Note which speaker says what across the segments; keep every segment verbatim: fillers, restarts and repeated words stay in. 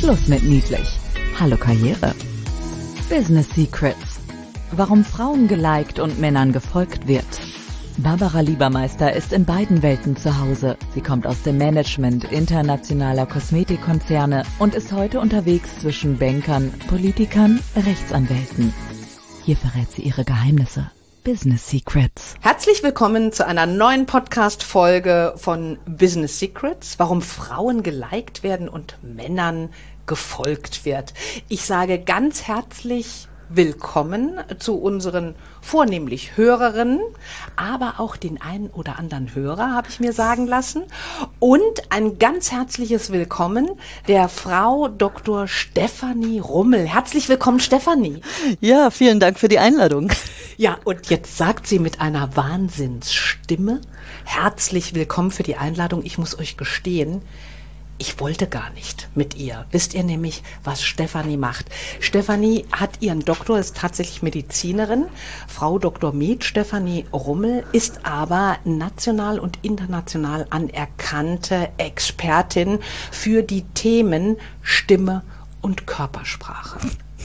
Speaker 1: Schluss mit niedlich. Hallo Karriere. Business Secrets. Warum Frauen geliked und Männern gefolgt wird. Barbara Liebermeister ist in beiden Welten zu Hause. Sie kommt aus dem Management internationaler Kosmetikkonzerne und ist heute unterwegs zwischen Bankern, Politikern, Rechtsanwälten. Hier verrät sie ihre Geheimnisse. Business Secrets.
Speaker 2: Herzlich willkommen zu einer neuen Podcast-Folge von Business Secrets, warum Frauen geliked werden und Männern gefolgt wird. Ich sage ganz herzlich willkommen zu unseren vornehmlich Hörerinnen, aber auch den einen oder anderen Hörer, habe ich mir sagen lassen. Und ein ganz herzliches Willkommen der Frau Doktor Stefanie Rummel. Herzlich willkommen, Stefanie.
Speaker 3: Ja, vielen Dank für die Einladung.
Speaker 2: Ja, und jetzt sagt sie mit einer Wahnsinnsstimme, herzlich willkommen für die Einladung. Ich muss euch gestehen, ich wollte gar nicht mit ihr. Wisst ihr nämlich, was Stefanie macht? Stefanie hat ihren Doktor, ist tatsächlich Medizinerin. Frau Doktor Med Stefanie Rummel ist aber national und international anerkannte Expertin für die Themen Stimme und Körpersprache.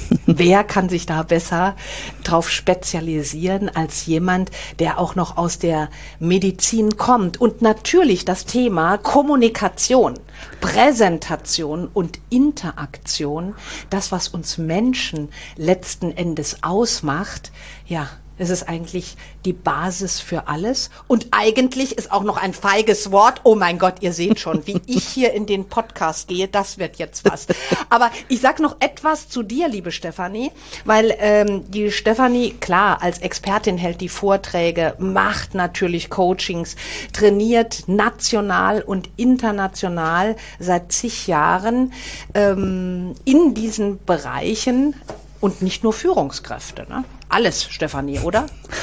Speaker 2: Wer kann sich da besser drauf spezialisieren als jemand, der auch noch aus der Medizin kommt? Und natürlich das Thema Kommunikation, Präsentation und Interaktion, das, was uns Menschen letzten Endes ausmacht, ja, es ist eigentlich die Basis für alles. Und eigentlich ist auch noch ein feiges Wort. Oh mein Gott, ihr seht schon, wie ich hier in den Podcast gehe. Das wird jetzt was. Aber ich sag noch etwas zu dir, liebe Stefanie, weil ähm, die Stefanie, klar, als Expertin hält die Vorträge, macht natürlich Coachings, trainiert national und international seit zig Jahren ähm, in diesen Bereichen und nicht nur Führungskräfte, ne? Alles, Stefanie, oder?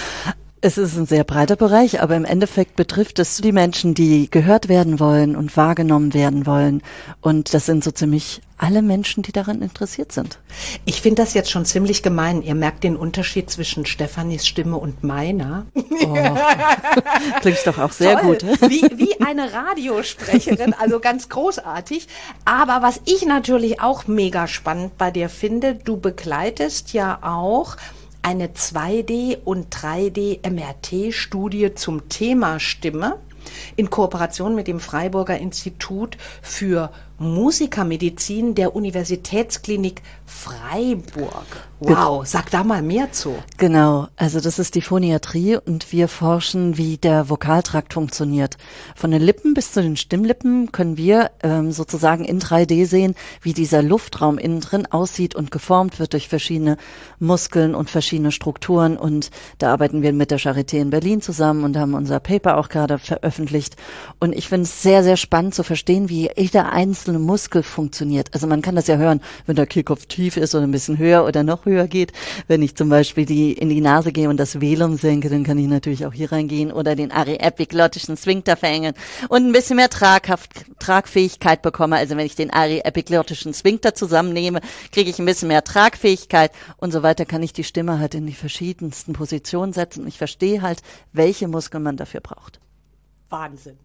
Speaker 3: Es ist ein sehr breiter Bereich, aber im Endeffekt betrifft es die Menschen, die gehört werden wollen und wahrgenommen werden wollen. Und das sind so ziemlich alle Menschen, die daran interessiert sind.
Speaker 2: Ich finde das jetzt schon ziemlich gemein. Ihr merkt den Unterschied zwischen Stefanis Stimme und meiner.
Speaker 3: Oh, klingt doch auch sehr
Speaker 2: Toll.
Speaker 3: gut.
Speaker 2: Wie, wie eine Radiosprecherin, also ganz großartig. Aber was ich natürlich auch mega spannend bei dir finde, du begleitest ja auch eine zwei D- und drei D M R T-Studie zum Thema Stimme in Kooperation mit dem Freiburger Institut für Musikermedizin der Universitätsklinik Freiburg. Wow, sag da mal mehr zu.
Speaker 3: Genau, also das ist die Phoniatrie und wir forschen, wie der Vokaltrakt funktioniert. Von den Lippen bis zu den Stimmlippen können wir ähm, sozusagen in drei D sehen, wie dieser Luftraum innen drin aussieht und geformt wird durch verschiedene Muskeln und verschiedene Strukturen. Und da arbeiten wir mit der Charité in Berlin zusammen und haben unser Paper auch gerade veröffentlicht. Und ich finde es sehr, sehr spannend zu verstehen, wie jeder einzelne Muskel funktioniert. Also man kann das ja hören, wenn der Kehlkopf tief ist oder ein bisschen höher oder noch höher geht. Wenn ich zum Beispiel die in die Nase gehe und das Velum senke, dann kann ich natürlich auch hier reingehen oder den ariepiglottischen Sphinkter verengen und ein bisschen mehr Traghaft, Tragfähigkeit bekomme. Also wenn ich den ariepiglottischen Sphinkter zusammennehme, kriege ich ein bisschen mehr Tragfähigkeit und so weiter, kann ich die Stimme halt in die verschiedensten Positionen setzen und ich verstehe halt, welche Muskeln man dafür braucht.
Speaker 2: Wahnsinn.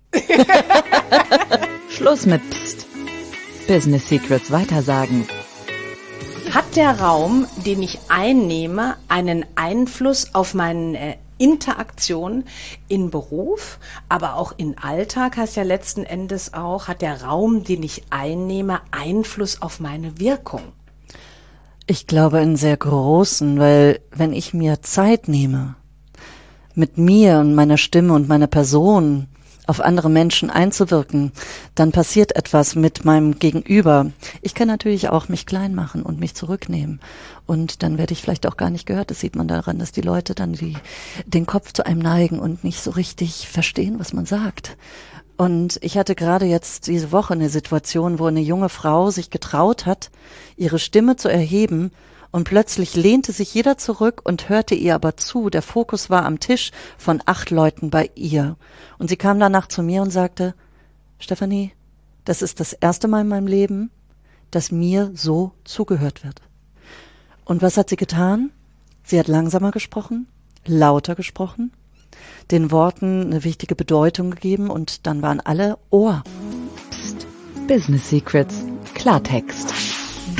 Speaker 1: Schluss mit Psst. Business Secrets weitersagen.
Speaker 2: Hat der Raum, den ich einnehme, einen Einfluss auf meine Interaktion in Beruf, aber auch in Alltag? Heißt ja letzten Endes auch, hat der Raum, den ich einnehme, Einfluss auf meine Wirkung?
Speaker 3: Ich glaube einen sehr großen, weil wenn ich mir Zeit nehme, mit mir und meiner Stimme und meiner Person auf andere Menschen einzuwirken, dann passiert etwas mit meinem Gegenüber. Ich kann natürlich auch mich klein machen und mich zurücknehmen. Und dann werde ich vielleicht auch gar nicht gehört. Das sieht man daran, dass die Leute dann die, den Kopf zu einem neigen und nicht so richtig verstehen, was man sagt. Und ich hatte gerade jetzt diese Woche eine Situation, wo eine junge Frau sich getraut hat, ihre Stimme zu erheben. Und plötzlich lehnte sich jeder zurück und hörte ihr aber zu. Der Fokus war am Tisch von acht Leuten bei ihr. Und sie kam danach zu mir und sagte, Stefanie, das ist das erste Mal in meinem Leben, dass mir so zugehört wird. Und was hat sie getan? Sie hat langsamer gesprochen, lauter gesprochen, den Worten eine wichtige Bedeutung gegeben und dann waren alle Ohr.
Speaker 1: Psst. Business Secrets. Klartext.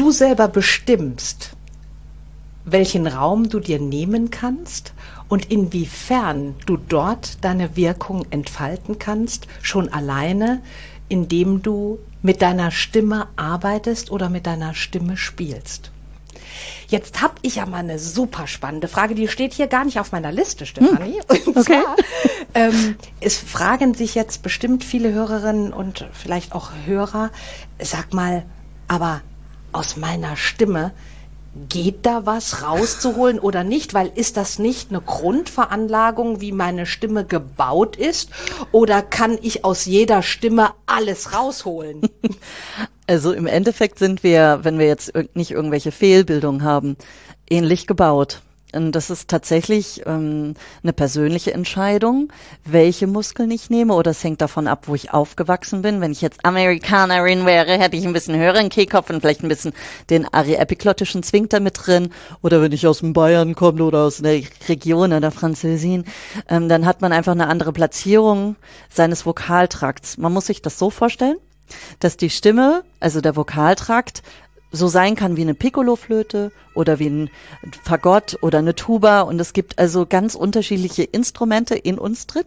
Speaker 2: du selber bestimmst, welchen Raum du dir nehmen kannst und inwiefern du dort deine Wirkung entfalten kannst, schon alleine, indem du mit deiner Stimme arbeitest oder mit deiner Stimme spielst. Jetzt habe ich ja mal eine super spannende Frage, die steht hier gar nicht auf meiner Liste, Stefanie. Hm. Und
Speaker 3: okay.
Speaker 2: zwar, ähm, es fragen sich jetzt bestimmt viele Hörerinnen und vielleicht auch Hörer, sag mal, aber aus meiner Stimme, geht da was rauszuholen oder nicht? Weil ist das nicht eine Grundveranlagung, wie meine Stimme gebaut ist? Oder kann ich aus jeder Stimme alles rausholen?
Speaker 3: Also im Endeffekt sind wir, wenn wir jetzt nicht irgendwelche Fehlbildungen haben, ähnlich gebaut. Und das ist tatsächlich ähm, eine persönliche Entscheidung, welche Muskeln ich nehme, oder es hängt davon ab, wo ich aufgewachsen bin. Wenn ich jetzt Amerikanerin wäre, hätte ich ein bisschen höheren Kehlkopf und vielleicht ein bisschen den ariepiglottischen Zwinkter mit drin. Oder wenn ich aus dem Bayern komme oder aus der Region der Französin, ähm, dann hat man einfach eine andere Platzierung seines Vokaltrakts. Man muss sich das so vorstellen, dass die Stimme, also der Vokaltrakt, so sein kann wie eine Piccoloflöte oder wie ein Fagott oder eine Tuba, und es gibt also ganz unterschiedliche Instrumente in uns drin.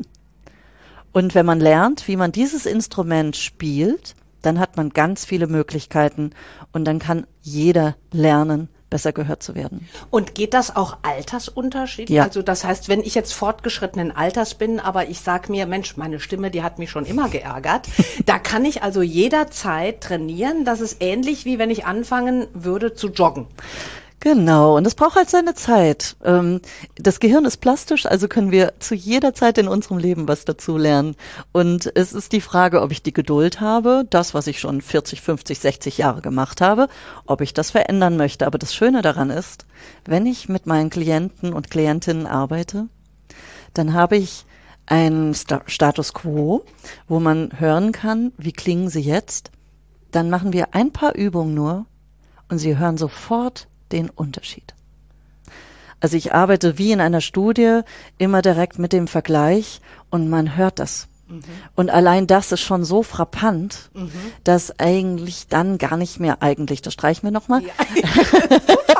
Speaker 3: Und wenn man lernt, wie man dieses Instrument spielt, dann hat man ganz viele Möglichkeiten und dann kann jeder lernen, besser gehört zu werden.
Speaker 2: Und geht das auch altersunterschiedlich?
Speaker 3: Ja.
Speaker 2: Also das heißt, wenn ich jetzt fortgeschrittenen Alters bin, aber ich sag mir, Mensch, meine Stimme, die hat mich schon immer geärgert, da kann ich also jederzeit trainieren. Das ist ähnlich, wie wenn ich anfangen würde zu joggen.
Speaker 3: Genau, und es braucht halt seine Zeit. Das Gehirn ist plastisch, also können wir zu jeder Zeit in unserem Leben was dazu lernen. Und es ist die Frage, ob ich die Geduld habe, das, was ich schon vierzig, fünfzig, sechzig Jahre gemacht habe, ob ich das verändern möchte. Aber das Schöne daran ist, wenn ich mit meinen Klienten und Klientinnen arbeite, dann habe ich einen Status quo, wo man hören kann, wie klingen sie jetzt. Dann machen wir ein paar Übungen nur und sie hören sofort den Unterschied. Also ich arbeite wie in einer Studie immer direkt mit dem Vergleich und man hört das. Mhm. Und allein das ist schon so frappant, mhm. dass eigentlich dann gar nicht mehr eigentlich, das streichen wir nochmal. Ja.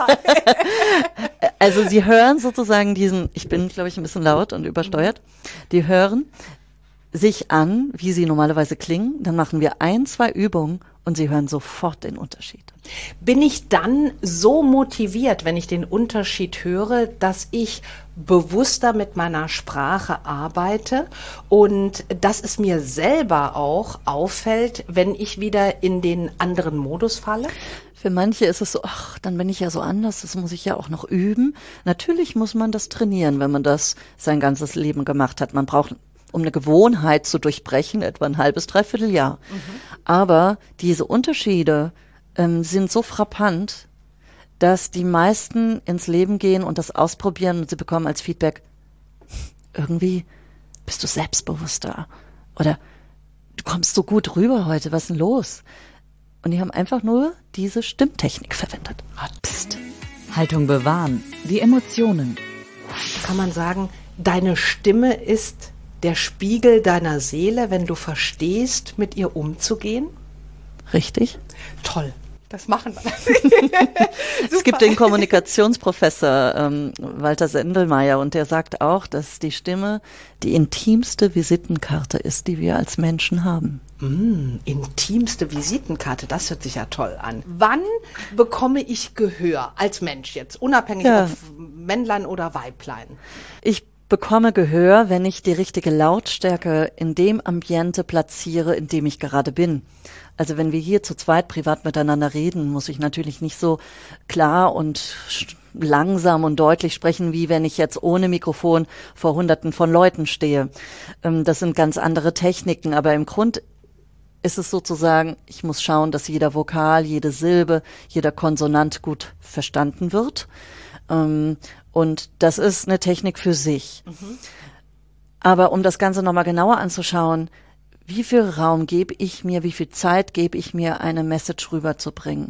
Speaker 3: Also sie hören sozusagen diesen, ich bin glaube ich ein bisschen laut und übersteuert, die hören sich an, wie sie normalerweise klingen, dann machen wir ein, zwei Übungen und sie hören sofort den Unterschied.
Speaker 2: Bin ich dann so motiviert, wenn ich den Unterschied höre, dass ich bewusster mit meiner Sprache arbeite und dass es mir selber auch auffällt, wenn ich wieder in den anderen Modus falle?
Speaker 3: Für manche ist es so, ach, dann bin ich ja so anders, das muss ich ja auch noch üben. Natürlich muss man das trainieren, wenn man das sein ganzes Leben gemacht hat. Man braucht, um eine Gewohnheit zu durchbrechen, etwa ein halbes, dreiviertel Jahr. Mhm. Aber diese Unterschiede ähm, sind so frappant, dass die meisten ins Leben gehen und das ausprobieren und sie bekommen als Feedback, irgendwie bist du selbstbewusster oder du kommst so gut rüber heute, was ist denn los? Und die haben einfach nur diese Stimmtechnik verwendet.
Speaker 1: Psst. Haltung bewahren, die Emotionen.
Speaker 2: Kann man sagen, deine Stimme ist der Spiegel deiner Seele, wenn du verstehst, mit ihr umzugehen?
Speaker 3: Richtig.
Speaker 2: Toll. Das machen wir.
Speaker 3: Es gibt den Kommunikationsprofessor ähm, Walter Sendelmeier und der sagt auch, dass die Stimme die intimste Visitenkarte ist, die wir als Menschen haben.
Speaker 2: Mm, intimste Visitenkarte, das hört sich ja toll an. Wann bekomme ich Gehör als Mensch jetzt, unabhängig
Speaker 3: ja.
Speaker 2: ob Männlein oder Weiblein?
Speaker 3: Ich bekomme Gehör, wenn ich die richtige Lautstärke in dem Ambiente platziere, in dem ich gerade bin. Also wenn wir hier zu zweit privat miteinander reden, muss ich natürlich nicht so klar und langsam und deutlich sprechen, wie wenn ich jetzt ohne Mikrofon vor Hunderten von Leuten stehe. Das sind ganz andere Techniken, aber im Grund ist es sozusagen, ich muss schauen, dass jeder Vokal, jede Silbe, jeder Konsonant gut verstanden wird. Und das ist eine Technik für sich. Mhm. Aber um das Ganze nochmal genauer anzuschauen, wie viel Raum gebe ich mir, wie viel Zeit gebe ich mir, eine Message rüberzubringen?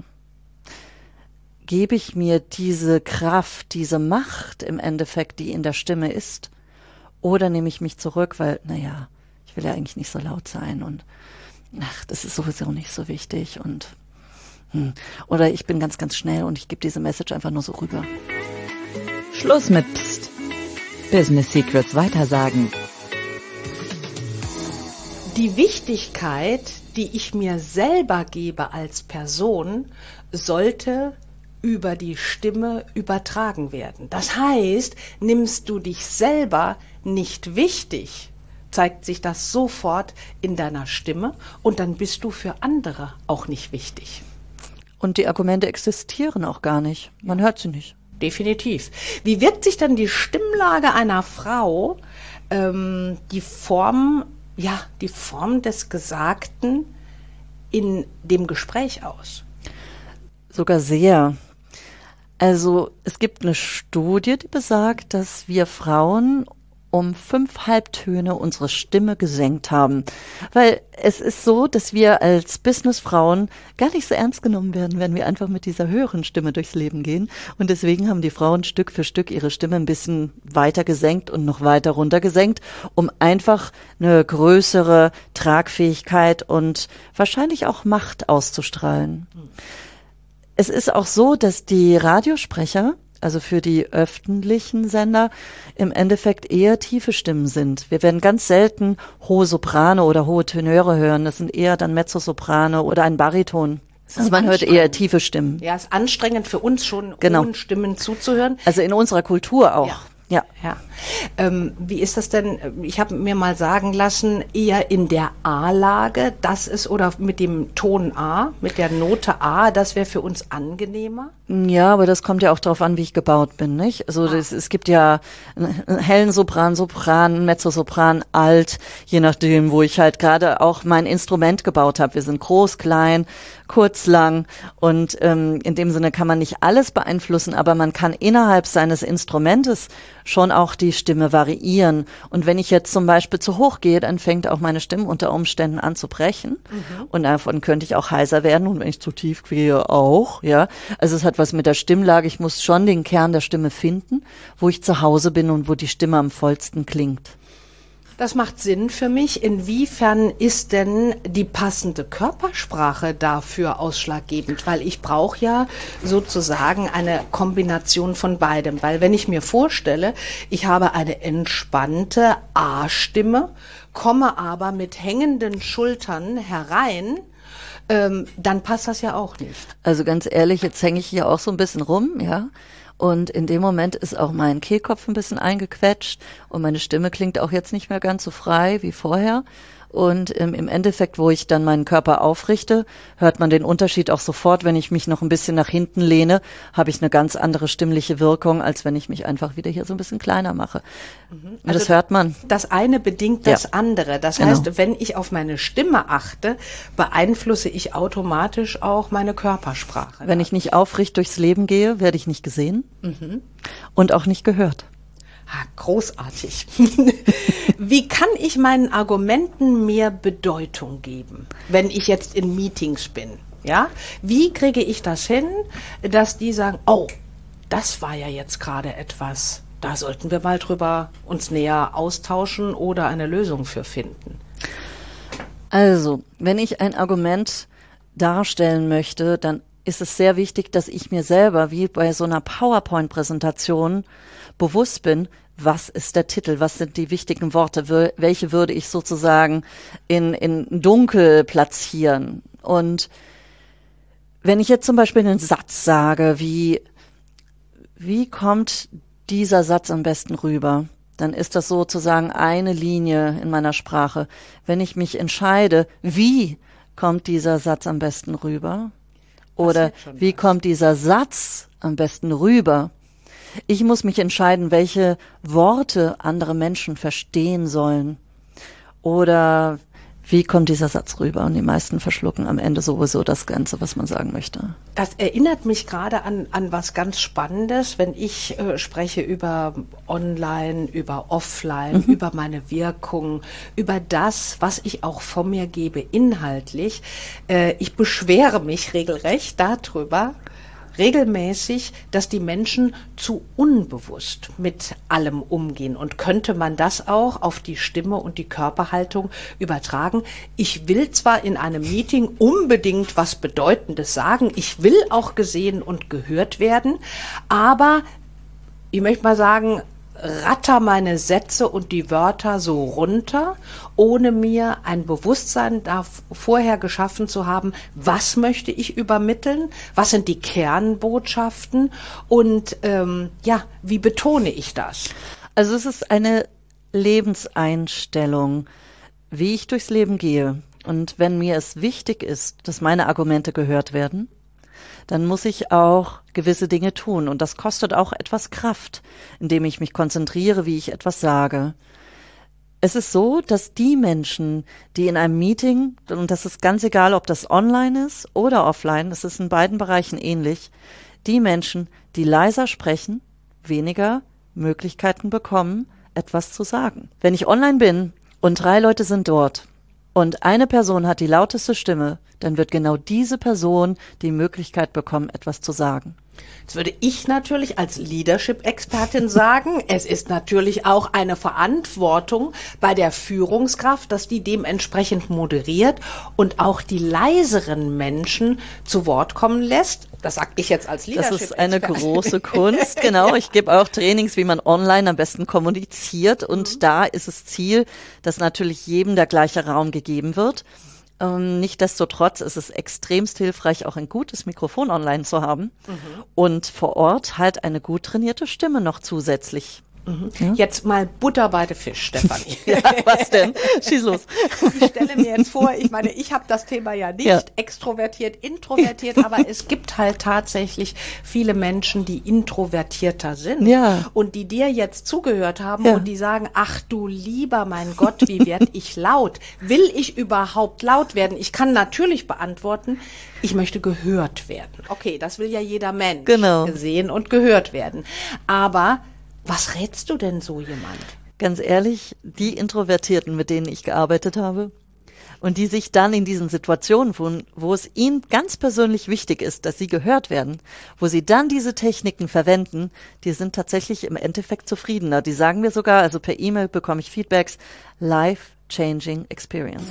Speaker 3: Gebe ich mir diese Kraft, diese Macht im Endeffekt, die in der Stimme ist? Oder nehme ich mich zurück, weil, naja, ich will ja eigentlich nicht so laut sein und ach, das ist sowieso nicht so wichtig und Hm. Oder ich bin ganz, ganz schnell und ich gebe diese Message einfach nur so rüber.
Speaker 1: Schluss mit Psst. Business Secrets weitersagen.
Speaker 2: Die Wichtigkeit, die ich mir selber gebe als Person, sollte über die Stimme übertragen werden. Das heißt, nimmst du dich selber nicht wichtig, zeigt sich das sofort in deiner Stimme und dann bist du für andere auch nicht wichtig.
Speaker 3: Und die Argumente existieren auch gar nicht. Man hört sie nicht.
Speaker 2: Definitiv. Wie wirkt sich dann die Stimmlage einer Frau, ähm, die Form, ja, die Form des Gesagten in dem Gespräch aus?
Speaker 3: Sogar sehr. Also es gibt eine Studie, die besagt, dass wir Frauen um fünf Halbtöne unsere Stimme gesenkt haben. Weil es ist so, dass wir als Businessfrauen gar nicht so ernst genommen werden, wenn wir einfach mit dieser höheren Stimme durchs Leben gehen. Und deswegen haben die Frauen Stück für Stück ihre Stimme ein bisschen weiter gesenkt und noch weiter runter gesenkt, um einfach eine größere Tragfähigkeit und wahrscheinlich auch Macht auszustrahlen. Es ist auch so, dass die Radiosprecher, also für die öffentlichen Sender, im Endeffekt eher tiefe Stimmen sind. Wir werden ganz selten hohe Soprane oder hohe Tenöre hören. Das sind eher dann Mezzosoprane oder ein Bariton. Also man hört eher tiefe Stimmen.
Speaker 2: Ja, ist anstrengend für uns schon,
Speaker 3: genau,
Speaker 2: hohen Stimmen zuzuhören.
Speaker 3: Also in unserer Kultur auch.
Speaker 2: Ja.
Speaker 3: Ja.
Speaker 2: Ja. Ähm, wie ist das denn? Ich habe mir mal sagen lassen, eher in der A-Lage, das ist, oder mit dem Ton A, mit der Note A, das wäre für uns angenehmer?
Speaker 3: Ja, aber das kommt ja auch darauf an, wie ich gebaut bin, nicht? Also das, es gibt ja einen hellen Sopran, Sopran, Mezzosopran, Alt, je nachdem, wo ich halt gerade auch mein Instrument gebaut habe. Wir sind groß, klein, kurz, lang und ähm, in dem Sinne kann man nicht alles beeinflussen, aber man kann innerhalb seines Instrumentes schon auch die Stimme variieren. Und wenn ich jetzt zum Beispiel zu hoch gehe, dann fängt auch meine Stimme unter Umständen an zu brechen. Mhm. Und davon könnte ich auch heiser werden. Und wenn ich zu tief gehe, auch, ja. Also es hat was mit der Stimmlage. Ich muss schon den Kern der Stimme finden, wo ich zu Hause bin und wo die Stimme am vollsten klingt.
Speaker 2: Das macht Sinn für mich. Inwiefern ist denn die passende Körpersprache dafür ausschlaggebend? Weil ich brauche ja sozusagen eine Kombination von beidem. Weil wenn ich mir vorstelle, ich habe eine entspannte A-Stimme, komme aber mit hängenden Schultern herein, ähm, dann passt das ja auch nicht.
Speaker 3: Also ganz ehrlich, jetzt hänge ich hier auch so ein bisschen rum, ja. Und in dem Moment ist auch mein Kehlkopf ein bisschen eingequetscht und meine Stimme klingt auch jetzt nicht mehr ganz so frei wie vorher. Und ähm, im Endeffekt, wo ich dann meinen Körper aufrichte, hört man den Unterschied auch sofort. Wenn ich mich noch ein bisschen nach hinten lehne, habe ich eine ganz andere stimmliche Wirkung, als wenn ich mich einfach wieder hier so ein bisschen kleiner mache. Mhm. Und also das hört man.
Speaker 2: Das eine bedingt das ja. andere. Das
Speaker 3: genau.
Speaker 2: heißt, wenn ich auf meine Stimme achte, beeinflusse ich automatisch auch meine Körpersprache.
Speaker 3: Wenn ich nicht aufrecht durchs Leben gehe, werde ich nicht gesehen mhm. und auch nicht gehört.
Speaker 2: Ah, großartig. Wie kann ich meinen Argumenten mehr Bedeutung geben, wenn ich jetzt in Meetings bin? Ja? Wie kriege ich das hin, dass die sagen, oh, das war ja jetzt gerade etwas, da sollten wir mal drüber uns näher austauschen oder eine Lösung für finden?
Speaker 3: Also, wenn ich ein Argument darstellen möchte, dann ist es sehr wichtig, dass ich mir selber, wie bei so einer PowerPoint-Präsentation, bewusst bin, was ist der Titel, was sind die wichtigen Worte, welche würde ich sozusagen in, in dunkel platzieren. Und wenn ich jetzt zum Beispiel einen Satz sage, wie, wie kommt dieser Satz am besten rüber, dann ist das sozusagen eine Linie in meiner Sprache. Wenn ich mich entscheide, wie kommt dieser Satz am besten rüber, oder wie kommt dieser Satz am besten rüber? Ich muss mich entscheiden, welche Worte andere Menschen verstehen sollen. Oder wie kommt dieser Satz rüber? Und die meisten verschlucken am Ende sowieso das Ganze, was man sagen möchte.
Speaker 2: Das erinnert mich gerade an, an was ganz Spannendes, wenn ich äh, spreche über Online, über Offline, mhm. über meine Wirkung, über das, was ich auch von mir gebe, inhaltlich. Äh, ich beschwere mich regelrecht darüber, regelmäßig, dass die Menschen zu unbewusst mit allem umgehen. Und könnte man das auch auf die Stimme und die Körperhaltung übertragen? Ich will zwar in einem Meeting unbedingt was Bedeutendes sagen, ich will auch gesehen und gehört werden, aber ich möchte mal sagen, ratter meine Sätze und die Wörter so runter, ohne mir ein Bewusstsein da vorher geschaffen zu haben, was möchte ich übermitteln, was sind die Kernbotschaften und ähm, ja, wie betone ich das?
Speaker 3: Also es ist eine Lebenseinstellung, wie ich durchs Leben gehe. Und wenn mir es wichtig ist, dass meine Argumente gehört werden, dann muss ich auch gewisse Dinge tun. Und das kostet auch etwas Kraft, indem ich mich konzentriere, wie ich etwas sage. Es ist so, dass die Menschen, die in einem Meeting, und das ist ganz egal, ob das online ist oder offline, es ist in beiden Bereichen ähnlich, die Menschen, die leiser sprechen, weniger Möglichkeiten bekommen, etwas zu sagen. Wenn ich online bin und drei Leute sind dort, und eine Person hat die lauteste Stimme, dann wird genau diese Person die Möglichkeit bekommen, etwas zu sagen.
Speaker 2: Jetzt würde ich natürlich als Leadership-Expertin sagen, es ist natürlich auch eine Verantwortung bei der Führungskraft, dass die dementsprechend moderiert und auch die leiseren Menschen zu Wort kommen lässt. Das sage ich jetzt als Leadership-Expertin.
Speaker 3: Das ist eine große Kunst, genau. Ja. Ich gebe auch Trainings, wie man online am besten kommuniziert. Und mhm. da ist es Ziel, dass natürlich jedem der gleiche Raum gegeben wird. Ähm, Nichtsdestotrotz ist es extremst hilfreich, auch ein gutes Mikrofon online zu haben mhm. und vor Ort halt eine gut trainierte Stimme noch zusätzlich.
Speaker 2: Mhm. Ja? Jetzt mal Butter bei den Fisch, Stefanie.
Speaker 3: Ja, was denn? Schieß los.
Speaker 2: Ich stelle mir jetzt vor, ich meine, ich habe das Thema ja nicht ja. extrovertiert, introvertiert, aber es gibt halt tatsächlich viele Menschen, die introvertierter sind
Speaker 3: ja.
Speaker 2: und die dir jetzt zugehört haben
Speaker 3: ja.
Speaker 2: und die sagen, ach du lieber mein Gott, wie werde ich laut? Will ich überhaupt laut werden? Ich kann natürlich beantworten, ich möchte gehört werden. Okay, das will ja jeder Mensch
Speaker 3: genau.
Speaker 2: gesehen und gehört werden. Aber was rätst du denn so jemand?
Speaker 3: Ganz ehrlich, die Introvertierten, mit denen ich gearbeitet habe und die sich dann in diesen Situationen, wo, wo es ihnen ganz persönlich wichtig ist, dass sie gehört werden, wo sie dann diese Techniken verwenden, die sind tatsächlich im Endeffekt zufriedener. Die sagen mir sogar, also per E-Mail bekomme ich Feedbacks, life-changing experience.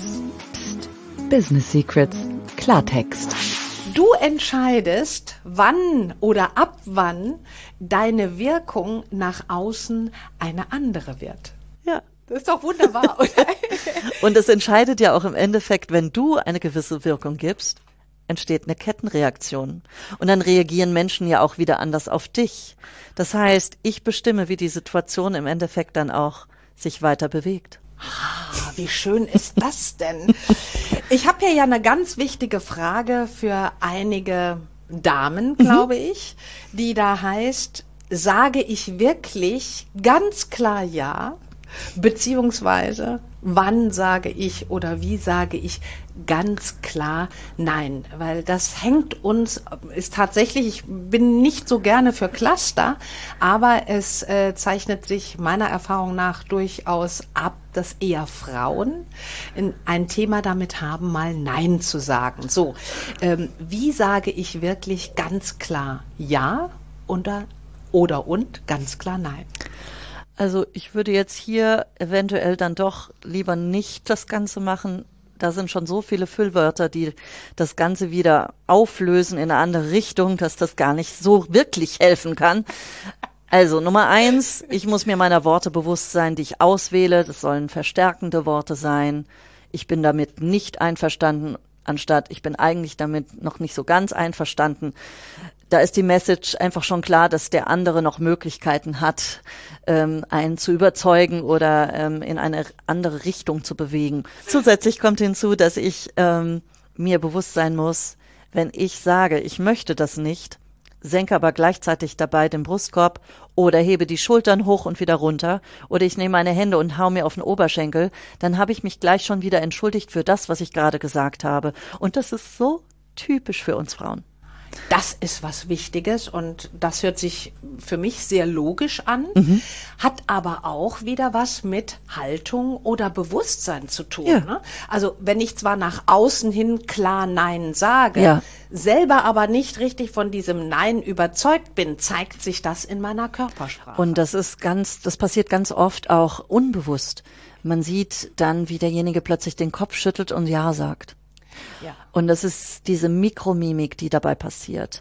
Speaker 1: Business Secrets, Klartext.
Speaker 2: Du entscheidest, wann oder ab wann deine Wirkung nach außen eine andere wird.
Speaker 3: Ja.
Speaker 2: Das ist doch wunderbar, oder?
Speaker 3: Und es entscheidet ja auch im Endeffekt, wenn du eine gewisse Wirkung gibst, entsteht eine Kettenreaktion. Und dann reagieren Menschen ja auch wieder anders auf dich. Das heißt, ich bestimme, wie die Situation im Endeffekt dann auch sich weiter bewegt.
Speaker 2: Ah, wie schön ist das denn? Ich habe hier ja eine ganz wichtige Frage für einige Damen, glaube mhm. ich, die da heißt, sage ich wirklich ganz klar ja, beziehungsweise wann sage ich oder wie sage ich ganz klar nein, weil das hängt uns, ist tatsächlich, ich bin nicht so gerne für Cluster, aber es äh, zeichnet sich meiner Erfahrung nach durchaus ab, dass eher Frauen in ein Thema damit haben, mal Nein zu sagen. So, ähm, wie sage ich wirklich ganz klar ja oder, oder und ganz klar nein?
Speaker 3: Also ich würde jetzt hier eventuell dann doch lieber nicht das Ganze machen. Da sind schon so viele Füllwörter, die das Ganze wieder auflösen in eine andere Richtung, dass das gar nicht so wirklich helfen kann. Also Nummer eins, ich muss mir meiner Worte bewusst sein, die ich auswähle. Das sollen verstärkende Worte sein. Ich bin damit nicht einverstanden, anstatt ich bin eigentlich damit noch nicht so ganz einverstanden. Da ist die Message einfach schon klar, dass der andere noch Möglichkeiten hat, ähm, einen zu überzeugen oder ähm, in eine andere Richtung zu bewegen. Zusätzlich kommt hinzu, dass ich ähm, mir bewusst sein muss, wenn ich sage, ich möchte das nicht, senke aber gleichzeitig dabei den Brustkorb oder hebe die Schultern hoch und wieder runter oder ich nehme meine Hände und hau mir auf den Oberschenkel, dann habe ich mich gleich schon wieder entschuldigt für das, was ich gerade gesagt habe. Und das ist so typisch für uns Frauen.
Speaker 2: Das ist was Wichtiges und das hört sich für mich sehr logisch an,
Speaker 3: Mhm.
Speaker 2: hat aber auch wieder was mit Haltung oder Bewusstsein zu tun.
Speaker 3: Ja.
Speaker 2: Ne? Also wenn ich zwar nach außen hin klar Nein sage,
Speaker 3: Ja.
Speaker 2: selber aber nicht richtig von diesem Nein überzeugt bin, zeigt sich das in meiner Körpersprache.
Speaker 3: Und das ist ganz, das passiert ganz oft auch unbewusst. Man sieht dann, wie derjenige plötzlich den Kopf schüttelt und Ja sagt.
Speaker 2: ja.
Speaker 3: Und das ist diese Mikromimik, die dabei passiert.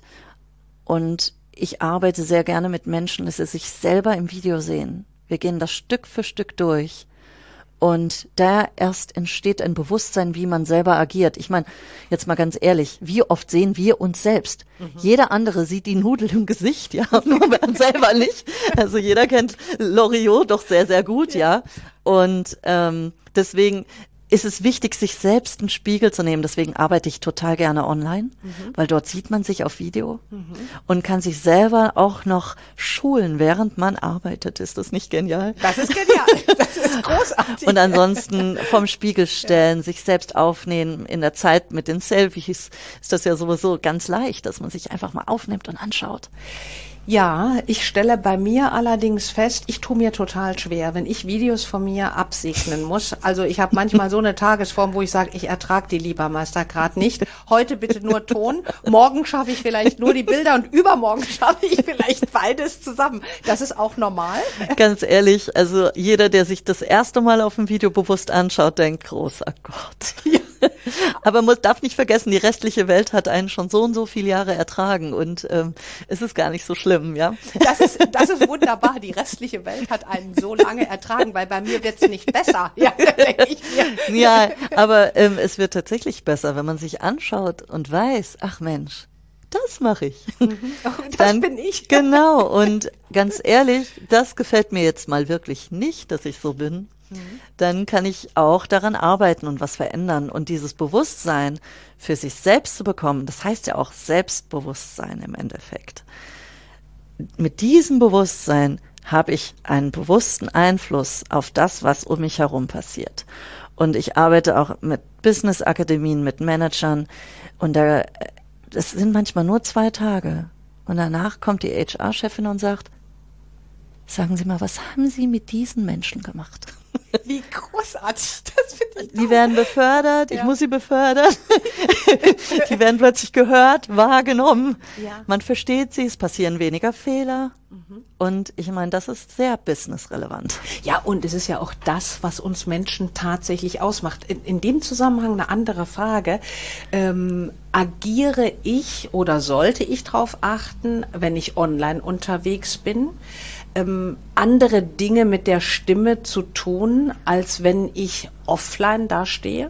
Speaker 3: Und ich arbeite sehr gerne mit Menschen, dass sie sich selber im Video sehen. Wir gehen das Stück für Stück durch. Und da erst entsteht ein Bewusstsein, wie man selber agiert. Ich meine, jetzt mal ganz ehrlich, wie oft sehen wir uns selbst? Mhm. Jeder andere sieht die Nudel im Gesicht, ja, nur man selber nicht. Also jeder kennt Loriot doch sehr, sehr gut, ja. Und ähm, deswegen ist es wichtig, sich selbst einen Spiegel zu nehmen. Deswegen arbeite ich total gerne online, mhm. weil dort sieht man sich auf Video mhm. und kann sich selber auch noch schulen, während man arbeitet. Ist das nicht genial?
Speaker 2: Das ist genial. Das ist großartig.
Speaker 3: Und ansonsten vom Spiegel stellen, ja. sich selbst aufnehmen. In der Zeit mit den Selfies ist das ja sowieso ganz leicht, dass man sich einfach mal aufnimmt und anschaut.
Speaker 2: Ja, ich stelle bei mir allerdings fest, ich tue mir total schwer, wenn ich Videos von mir absegnen muss. Also ich habe manchmal so eine Tagesform, wo ich sage, ich ertrage die Liebermeister gerade nicht. Heute bitte nur Ton, morgen schaffe ich vielleicht nur die Bilder und übermorgen schaffe ich vielleicht beides zusammen. Das ist auch normal.
Speaker 3: Ganz ehrlich, also jeder, der sich das erste Mal auf dem Video bewusst anschaut, denkt, großer Gott. Ja. Aber man darf nicht vergessen, die restliche Welt hat einen schon so und so viele Jahre ertragen und ähm, es ist gar nicht so schlimm, ja.
Speaker 2: Das ist, das ist wunderbar. Die restliche Welt hat einen so lange ertragen, weil bei mir wird's nicht besser. Ja, denke ich mir.
Speaker 3: Ja, aber ähm, es wird tatsächlich besser, wenn man sich anschaut und weiß, ach Mensch, das mache ich.
Speaker 2: Mhm. Oh, das
Speaker 3: Dann,
Speaker 2: bin ich.
Speaker 3: Genau, und ganz ehrlich, das gefällt mir jetzt mal wirklich nicht, dass ich so bin. Dann kann ich auch daran arbeiten und was verändern. Und dieses Bewusstsein für sich selbst zu bekommen, das heißt ja auch Selbstbewusstsein im Endeffekt. Mit diesem Bewusstsein habe ich einen bewussten Einfluss auf das, was um mich herum passiert. Und ich arbeite auch mit Business-Akademien, mit Managern. Und da, das sind manchmal nur zwei Tage. Und danach kommt die H R-Chefin und sagt, sagen Sie mal, was haben Sie mit diesen Menschen gemacht?
Speaker 2: Wie großartig, das finde ich.
Speaker 3: Die werden befördert,
Speaker 2: ja.
Speaker 3: ich muss sie befördern. Die werden plötzlich gehört, wahrgenommen.
Speaker 2: Ja.
Speaker 3: Man versteht sie, es passieren weniger Fehler. Mhm. Und ich meine, das ist sehr businessrelevant.
Speaker 2: Ja, und es ist ja auch das, was uns Menschen tatsächlich ausmacht. In, in dem Zusammenhang eine andere Frage. Ähm, agiere ich oder sollte ich darauf achten, wenn ich online unterwegs bin, Ähm, andere Dinge mit der Stimme zu tun, als wenn ich offline dastehe?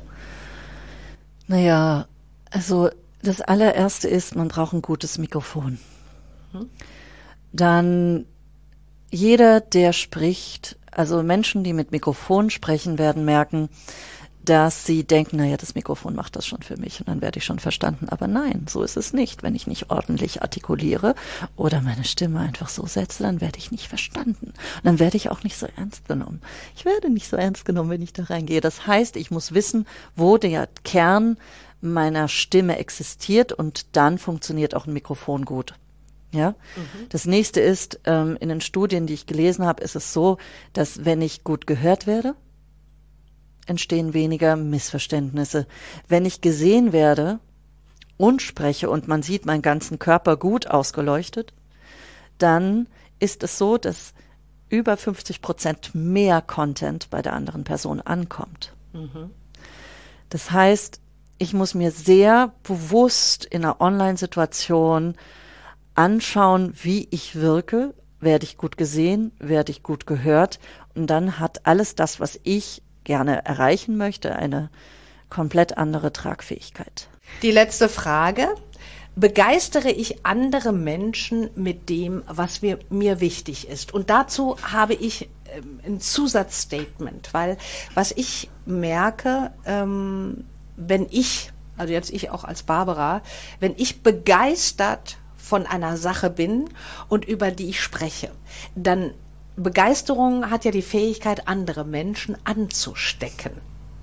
Speaker 3: Naja, also das allererste ist, man braucht ein gutes Mikrofon. Hm. Dann jeder, der spricht, also Menschen, die mit Mikrofon sprechen, werden merken, dass sie denken, naja, das Mikrofon macht das schon für mich und dann werde ich schon verstanden. Aber nein, so ist es nicht. Wenn ich nicht ordentlich artikuliere oder meine Stimme einfach so setze, dann werde ich nicht verstanden. Und dann werde ich auch nicht so ernst genommen. Ich werde nicht so ernst genommen, wenn ich da reingehe. Das heißt, ich muss wissen, wo der Kern meiner Stimme existiert und dann funktioniert auch ein Mikrofon gut. Ja. Mhm. Das nächste ist, ähm, in den Studien, die ich gelesen habe, ist es so, dass wenn ich gut gehört werde, entstehen weniger Missverständnisse. Wenn ich gesehen werde und spreche und man sieht meinen ganzen Körper gut ausgeleuchtet, dann ist es so, dass über fünfzig Prozent mehr Content bei der anderen Person ankommt. Mhm. Das heißt, ich muss mir sehr bewusst in einer Online-Situation anschauen, wie ich wirke, werde ich gut gesehen, werde ich gut gehört und dann hat alles das, was ich gerne erreichen möchte, eine komplett andere Tragfähigkeit.
Speaker 2: Die letzte Frage. Begeistere ich andere Menschen mit dem, was mir, mir wichtig ist? Und dazu habe ich ähm, ein Zusatzstatement, weil was ich merke, ähm, wenn ich, also jetzt ich auch als Barbara, wenn ich begeistert von einer Sache bin und über die ich spreche, dann Begeisterung hat ja die Fähigkeit, andere Menschen anzustecken.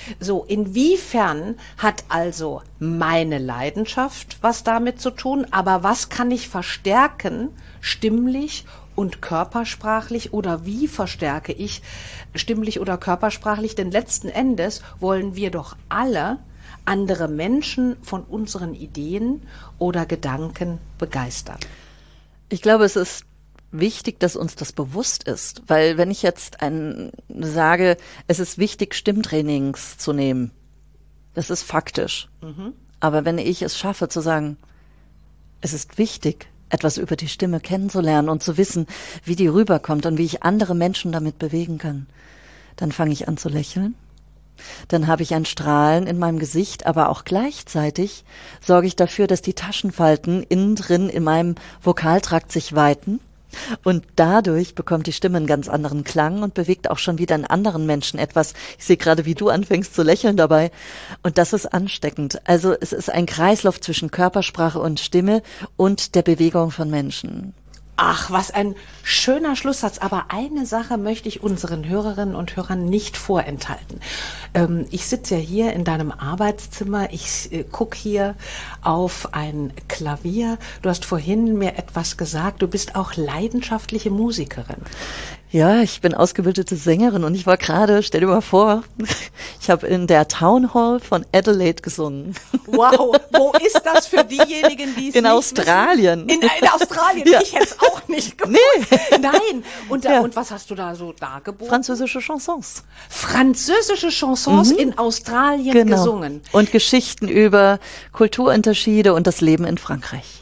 Speaker 2: So, inwiefern hat also meine Leidenschaft was damit zu tun, aber was kann ich verstärken, stimmlich und körpersprachlich, oder wie verstärke ich stimmlich oder körpersprachlich? Denn letzten Endes wollen wir doch alle andere Menschen von unseren Ideen oder Gedanken begeistern.
Speaker 3: Ich glaube, es ist wichtig, dass uns das bewusst ist, weil wenn ich jetzt ein, sage, es ist wichtig, Stimmtrainings zu nehmen, das ist faktisch. Mhm. Aber wenn ich es schaffe zu sagen, es ist wichtig, etwas über die Stimme kennenzulernen und zu wissen, wie die rüberkommt und wie ich andere Menschen damit bewegen kann, dann fange ich an zu lächeln. Dann habe ich ein Strahlen in meinem Gesicht, aber auch gleichzeitig sorge ich dafür, dass die Taschenfalten innen drin in meinem Vokaltrakt sich weiten. Und dadurch bekommt die Stimme einen ganz anderen Klang und bewegt auch schon wieder einen anderen Menschen etwas. Ich sehe gerade, wie du anfängst zu lächeln dabei. Und das ist ansteckend. Also es ist ein Kreislauf zwischen Körpersprache und Stimme und der Bewegung von Menschen.
Speaker 2: Ach, was ein schöner Schlusssatz. Aber eine Sache möchte ich unseren Hörerinnen und Hörern nicht vorenthalten. Ähm, ich sitze ja hier in deinem Arbeitszimmer. Ich äh, gucke hier auf ein Klavier. Du hast vorhin mir etwas gesagt. Du bist auch leidenschaftliche Musikerin.
Speaker 3: Ja, ich bin ausgebildete Sängerin und ich war gerade, stell dir mal vor, ich habe in der Town Hall von Adelaide gesungen.
Speaker 2: Wow, wo ist das für diejenigen, die es
Speaker 3: in
Speaker 2: nicht
Speaker 3: Australien.
Speaker 2: wissen? In, in Australien, ja. Ich hätte es auch nicht gewusst. Nee. Nein, und, da,
Speaker 3: ja.
Speaker 2: und was hast du da so dargeboten?
Speaker 3: Französische Chansons.
Speaker 2: Französische Chansons mhm. in Australien
Speaker 3: genau.
Speaker 2: gesungen.
Speaker 3: Und Geschichten über Kulturunterschiede und das Leben in Frankreich.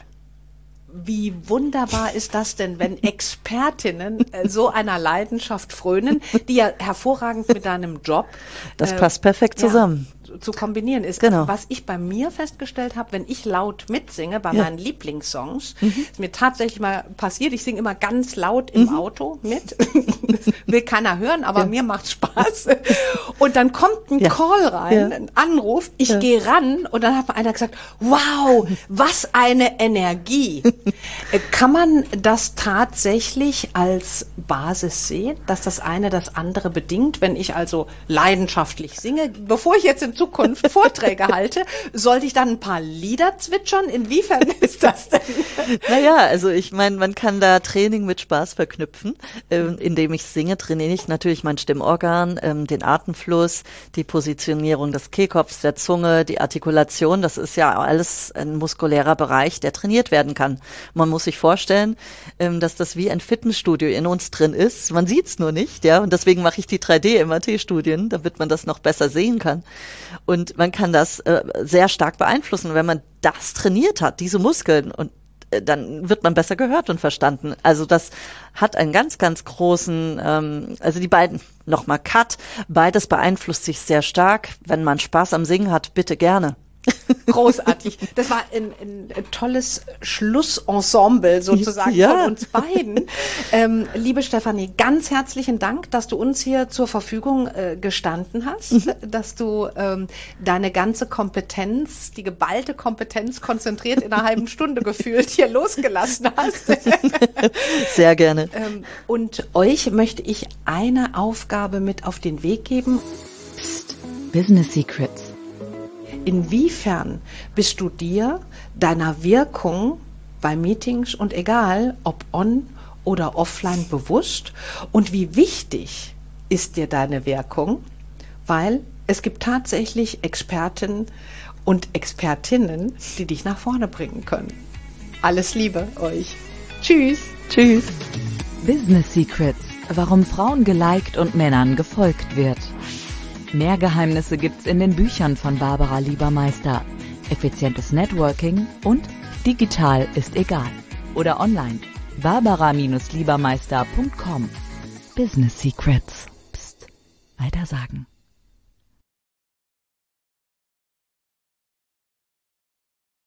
Speaker 2: Wie wunderbar ist das denn, wenn Expertinnen äh, so einer Leidenschaft frönen, die ja hervorragend mit deinem Job
Speaker 3: das äh, passt perfekt zusammen.
Speaker 2: Ja, zu kombinieren ist.
Speaker 3: Genau.
Speaker 2: Was ich bei mir festgestellt habe, wenn ich laut mitsinge bei
Speaker 3: ja.
Speaker 2: meinen Lieblingssongs, mhm. ist mir tatsächlich mal passiert, ich singe immer ganz laut im mhm. Auto mit, will keiner hören, aber ja. mir macht's Spaß. Und dann kommt ein ja. Call rein, ja. ein Anruf, ich ja. gehe ran und dann hat mir einer gesagt, wow, was eine Energie. Kann man das tatsächlich als Basis sehen, dass das eine das andere bedingt? Wenn ich also leidenschaftlich singe, bevor ich jetzt in Zukunft Vorträge halte, sollte ich dann ein paar Lieder zwitschern? Inwiefern ist das denn?
Speaker 3: Naja, also ich meine, man kann da Training mit Spaß verknüpfen. Ähm, indem ich singe, trainiere ich natürlich mein Stimmorgan, ähm, den Atemfluss, die Positionierung des Kehlkopfs, der Zunge, die Artikulation. Das ist ja alles ein muskulärer Bereich, der trainiert werden kann. Man muss sich vorstellen, ähm, dass das wie ein Fitnessstudio in uns drin ist. Man sieht's nur nicht, ja. Und deswegen mache ich die drei D M R T-Studien, damit man das noch besser sehen kann. Und man kann das äh, sehr stark beeinflussen, wenn man das trainiert hat, diese Muskeln, und äh, dann wird man besser gehört und verstanden. Also das hat einen ganz, ganz großen, ähm, also die beiden, nochmal Cut, beides beeinflusst sich sehr stark. Wenn man Spaß am Singen hat, bitte gerne.
Speaker 2: Großartig. Das war ein, ein, ein tolles Schlussensemble sozusagen ja. von uns beiden. Ähm, liebe Stefanie, ganz herzlichen Dank, dass du uns hier zur Verfügung äh, gestanden hast, mhm. dass du ähm, deine ganze Kompetenz, die geballte Kompetenz konzentriert in einer halben Stunde gefühlt hier losgelassen hast.
Speaker 3: Sehr gerne.
Speaker 2: Ähm, und euch möchte ich eine Aufgabe mit auf den Weg geben.
Speaker 1: Psst, Business Secrets.
Speaker 2: Inwiefern bist du dir deiner Wirkung bei Meetings und egal, ob on oder offline bewusst, und wie wichtig ist dir deine Wirkung? Weil es gibt tatsächlich Experten und Expertinnen, die dich nach vorne bringen können. Alles Liebe euch. Tschüss.
Speaker 3: Tschüss.
Speaker 1: Business Secrets. Warum Frauen geliked und Männern gefolgt wird. Mehr Geheimnisse gibt's in den Büchern von Barbara Liebermeister. Effizientes Networking und digital ist egal. Oder online. barbara Liebermeister punkt com. Business Secrets. Psst. Weitersagen.